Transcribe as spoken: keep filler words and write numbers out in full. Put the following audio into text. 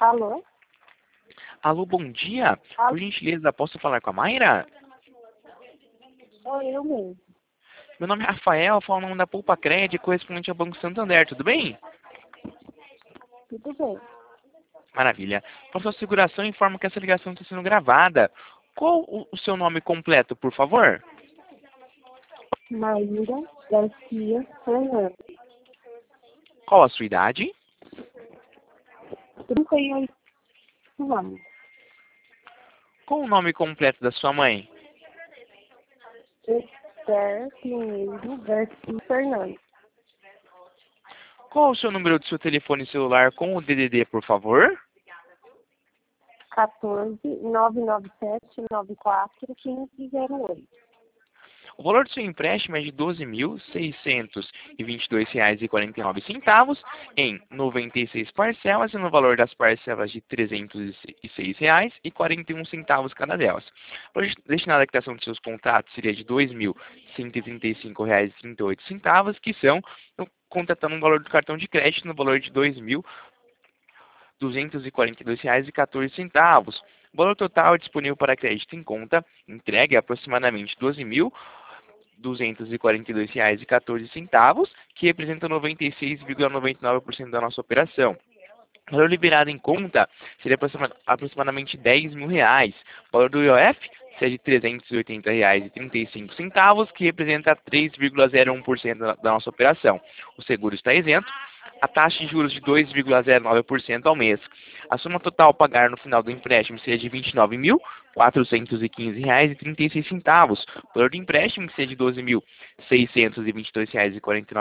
Alô? Alô, bom dia. Alô? Por gentileza, posso falar com a Mayra? Sou eu mesmo. Meu nome é Rafael, falo no nome da Poupa Cred, correspondente ao Banco Santander, tudo bem? Tudo bem. Maravilha. Para sua seguração, informo que essa ligação está sendo gravada. Qual o, o seu nome completo, por favor? Maíra Garcia Fernandes. Qual a sua idade? trinta e oito anos. Qual o nome completo da sua mãe? Esther Pinheiro Garcia Fernandes. Qual o seu número de seu telefone celular com o D D D, por favor? quatorze, nove nove sete, nove quatro, quinze, zero oito. O valor do seu empréstimo é de doze mil seiscentos e vinte e dois reais e quarenta e nove centavos em noventa e seis parcelas e no valor das parcelas de trezentos e seis reais e quarenta e um centavos cada delas. O valor destinado à quitação de seus contratos seria de dois mil cento e trinta e cinco reais e trinta e oito centavos, que são contratando um valor do cartão de crédito no valor de dois mil duzentos e quarenta e dois reais e quatorze centavos. O valor total disponível para crédito em conta entregue é aproximadamente doze mil duzentos e quarenta e dois reais e quatorze centavos, que representa noventa e seis vírgula noventa e nove por cento da nossa operação. O valor liberado em conta seria aproximadamente dez mil reais. O valor do I O F seria de trezentos e oitenta reais e trinta e cinco centavos, que representa três vírgula zero um por cento da nossa operação. O seguro está isento. A taxa de juros de dois vírgula zero nove por cento ao mês. A soma total a pagar no final do empréstimo seria de vinte e nove mil quatrocentos e quinze reais e trinta e seis centavos. O valor do empréstimo seria de doze mil seiscentos e vinte e dois reais e quarenta e nove